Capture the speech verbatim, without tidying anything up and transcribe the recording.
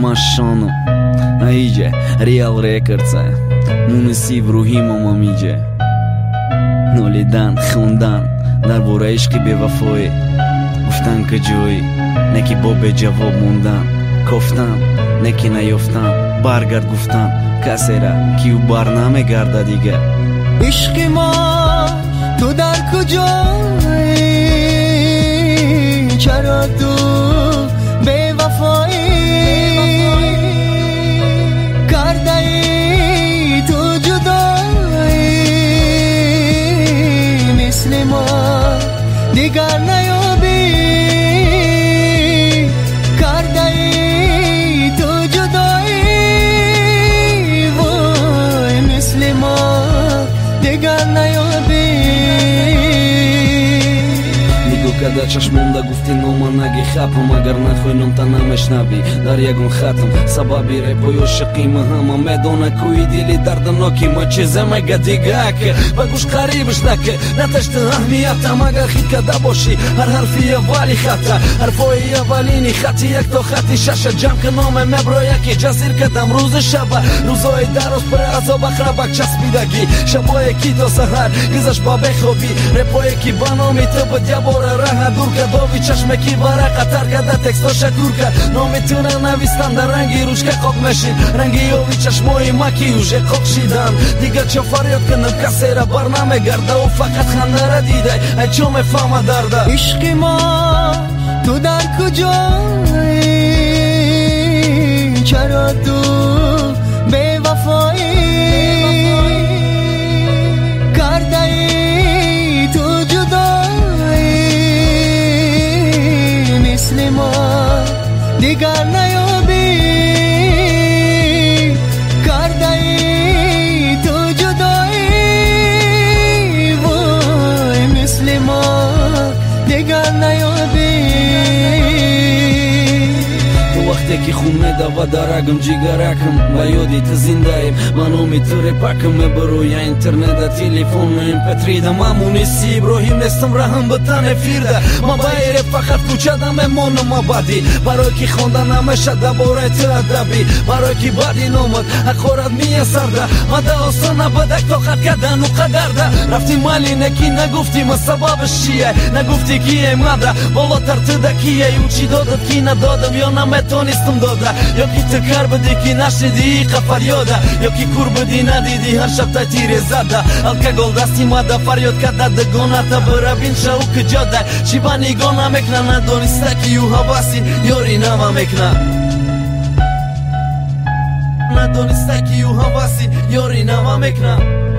машону аиҷа Real Records мунисиб рӯҳи миҷа нолидан хундан дар бораи ишқи бевафоӣ гуфтан ки ҷои не ки бо беҷавоб мондан кофтан не ки наёфтан баргард гуфтан касера ки ӯ бар намегарда дигар ишқи мо ту дар куҷои чаро ту бевафоӣ кардаи ту ҷудоӣ мисли мо дигар наёбӣ кардаи ту ҷудоӣ вой мисли мо дигар наёбӣ када чашмонда гуфти нома наги хапам агар нахоҳӣ номта намешнавӣ дар ягон хатам сабаби репои ошиқи ма ҳама медона кӯи дили дардноки ма чизе мега дигаке ба гӯш қарибш наке наташти аҳмиятам агар хит када бошӣ ҳар ҳарфи аввали хата ҳарфои аввалини хати як то хати шаша ҷамъ ки номе мебро яке ҷазир кадам рӯзи шаба рӯзои дароз пур азоб ахрабак часпидагӣ шабое ки то саҳар гизаш ба бехобӣ репое ки ба номи ту будябора дурка дови чашме ки варақа таркада текстоша курка номи ту нанавистан дар ранги ручка қоқ мешид ранги ёви чашмои ма ки уже қоқ шидан дигар чо фарёд кунам касера бар намегарда ӯ фақат хандара дидай ай чо мефаҳма дарда ишқи мо ту дар куҷои чаро ту бевафоӣ кардаи ту ҷудоӣ мисли мо дигар наёбӣ кардаи ту ҷудоӣ вой мисли мо дигар наёбӣ вақте ки хун медава дар рагам ҷигаракам ба ёди ту зиндаем ба номи ту репакам мебароя интернета телефону эм пэ три да ма муниси иброҳим нестам раҳм битан эфирда ма баи реп фақат кӯчада мемонам абадӣ барое ки хонда намешад дар бораи ту адаби барое ки баъди номат ҳақорат меясарда ма да осон набудак тоқат кардану қадарда рафти малине ки нагуфтӣ ма сабабаш чие нагуфтӣ ки эмада болотар туда кие ӯ чӣ додат ки надодам ё наметонистам дода ё ки ту кар будӣ ки нашнидӣ иқа фарёда ё ки кур будӣ надидӣ ҳар шаб татире зада алкогол дасти мада фарёд карда дугоната бирабин шаву куҷода чӣ ба нигоҳ намекна надониста ки ӯ ҳаваси ёри нама мекна надониста ки ӯ ҳаваси ёри нама мекна